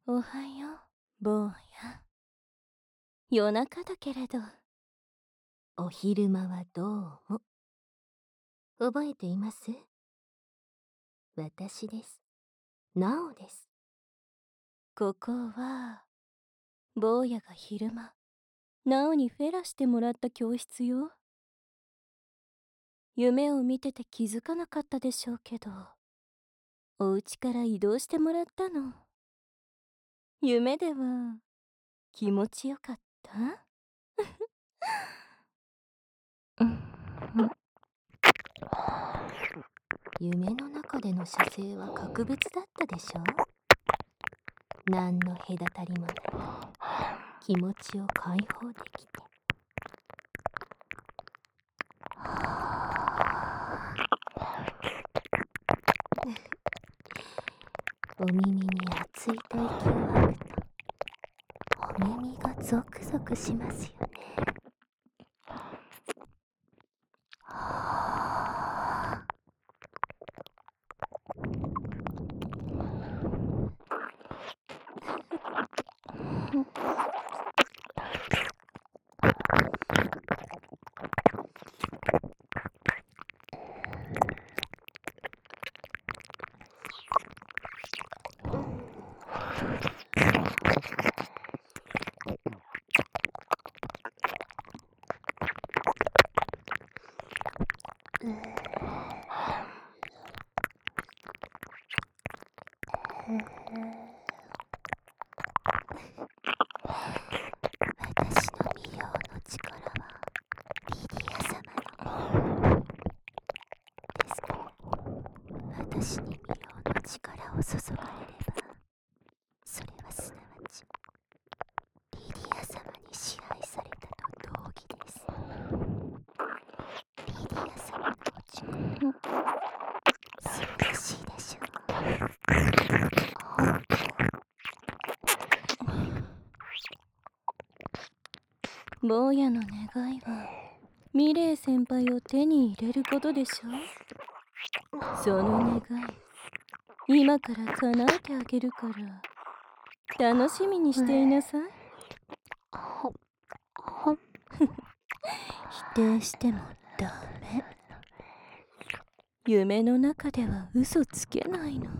おはよう、坊や。夜中だけれど、お昼間はどうも。覚えています？私です。なおです。ここは、坊やが昼間、なおにフェラしてもらった教室よ。夢を見てて気づかなかったでしょうけど、お家から移動してもらったの。夢では、気持ちよかった？夢の中での射精は格別だったでしょ。何の隔たりもなく気持ちを解放できてお耳に熱いと息を吐くとお耳がゾクゾクしますよね。私の魅了の力はリディア様のですから私に魅了の力を注がれればそれはすなわちリディア様に支配されたと同義です。リディア様のお力素晴らしいでしょう。坊やの願いはミレイ先輩を手に入れることでしょう。その願い今から叶えてあげるから楽しみにしていなさい。否定してもダメ。夢の中では嘘つけないの。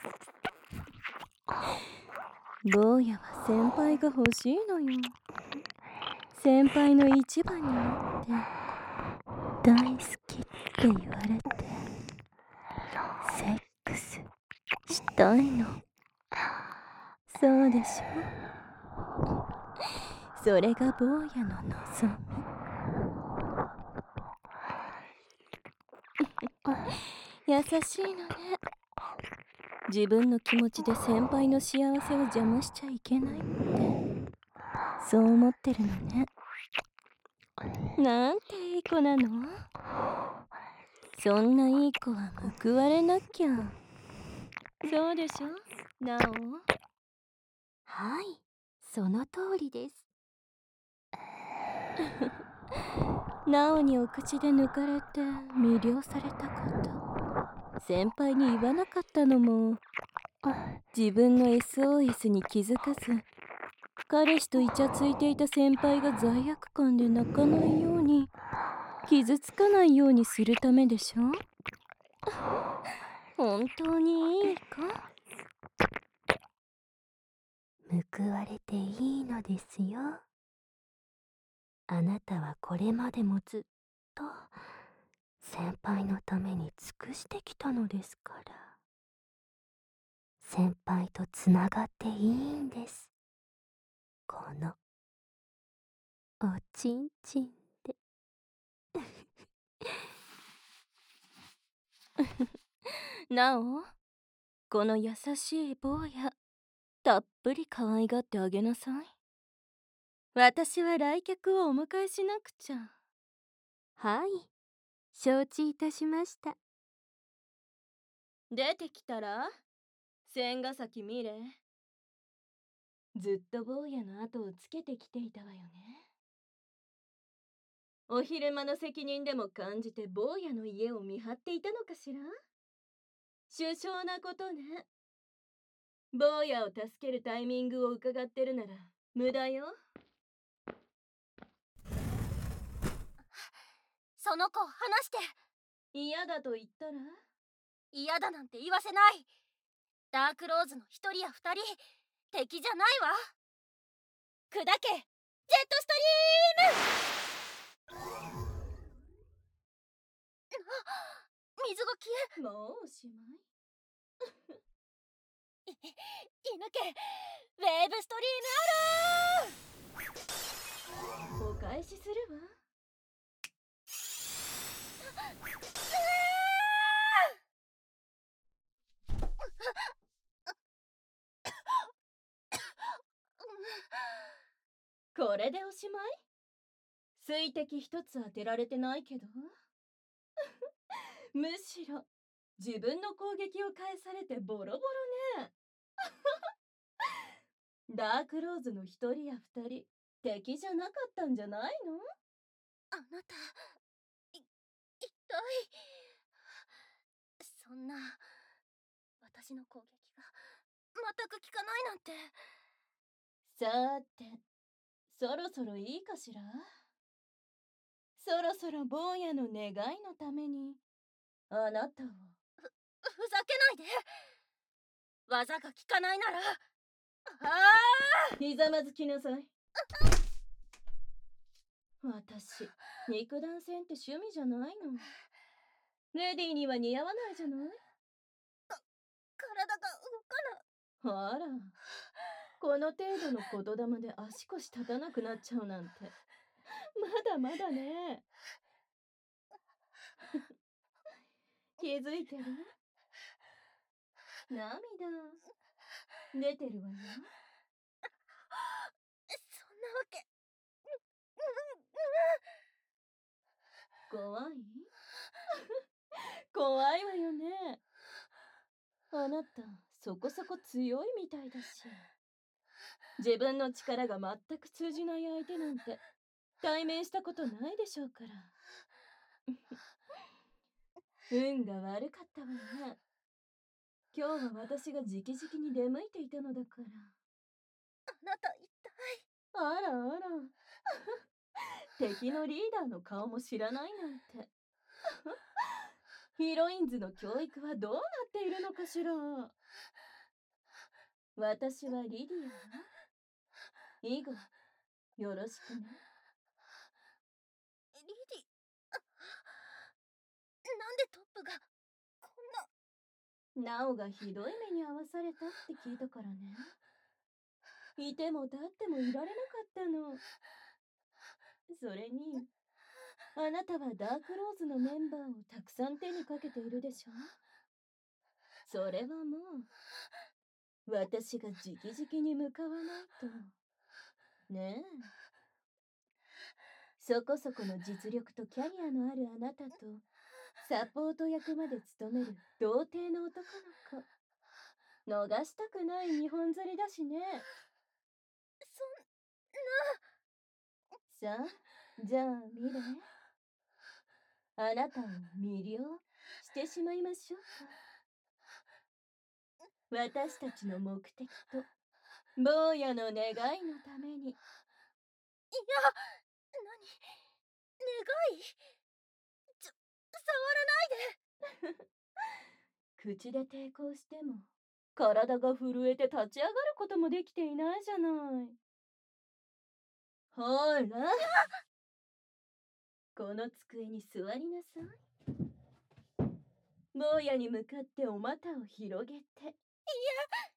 坊やは先輩が欲しいのよ。先輩の一番になって大好きって言われてセックスしたいの。そうでしょ。それが坊やの望み。優しいのね。自分の気持ちで先輩の幸せを邪魔しちゃいけないってそう思ってるのね。なんていい子なの。そんないい子は報われなきゃ。そうでしょ、なお。はい、その通りです。なおにお口で抜かれて魅了されたこと先輩に言わなかったのも自分の SOS に気づかず彼氏とイチャついていた先輩が罪悪感で泣かないように傷つかないようにするためでしょ。本当にいいか。報われていいのですよ。あなたはこれまでもずっと先輩のために尽くしてきたのですから。先輩とつながっていいんです。このおちんちんで。なお、この優しい坊やたっぷり可愛がってあげなさい。私は来客をお迎えしなくちゃ。はい、承知いたしました。出てきたら千ヶ崎美玲。ずっと坊やの後をつけてきていたわよね。お昼間の責任でも感じて坊やの家を見張っていたのかしら。殊勝なことね。 坊やを助けるタイミングを伺ってるなら無駄よ。 その子離して。 嫌だと言ったら？ 嫌だなんて言わせない。ダークローズの一人や二人敵じゃないわ。砕けジェットストリーム。水が消え。 もうおしまい。 射抜けウェーブストリームアロー。 お返しするわ。これでおしまい？水滴一つ当てられてないけどむしろ自分の攻撃を返されてボロボロねダークローズの一人や二人敵じゃなかったんじゃないの？ あなた一体そんな私の攻撃が全く効かないなんて。 さーてそろそろいいかしら。そろそろ坊やの願いのためにあなたを。 ふざけないで。技が効かないならひざまずきなさい。私肉弾戦って趣味じゃないの。レディーには似合わないじゃない。 体が動かない。 あら、この程度の言霊で足腰立たなくなっちゃうなんてまだまだね気づいてる？涙出てるわよ。 そんなわけ。 怖い怖いわよね。あなたそこそこ強いみたいだし、自分の力が全く通じない相手なんて対面したことないでしょうから運が悪かったわね。今日は私が直々に出向いていたのだから。 あなた一体。 あらあら敵のリーダーの顔も知らないなんてヒロインズの教育はどうなっているのかしら。私はリディアよ。以後よろしくね。 リディ、なんでトップがこんな。 ナオがひどい目に遭わされたって聞いたからね。いても立ってもいられなかったの。それにあなたはダークローズのメンバーをたくさん手にかけているでしょ。それはもう私が直々に向かわないとねえ。そこそこの実力とキャリアのあるあなたとサポート役まで務める童貞の男の子、逃したくない日本釣りだしね。さあじゃあミレ、あなたを魅了してしまいましょうか。私たちの目的と坊やの願いのために。 いや、願い触らないで口で抵抗しても体が震えて立ち上がることもできていないじゃない。ほらこの机に座りなさい。坊やに向かってお股を広げて。いや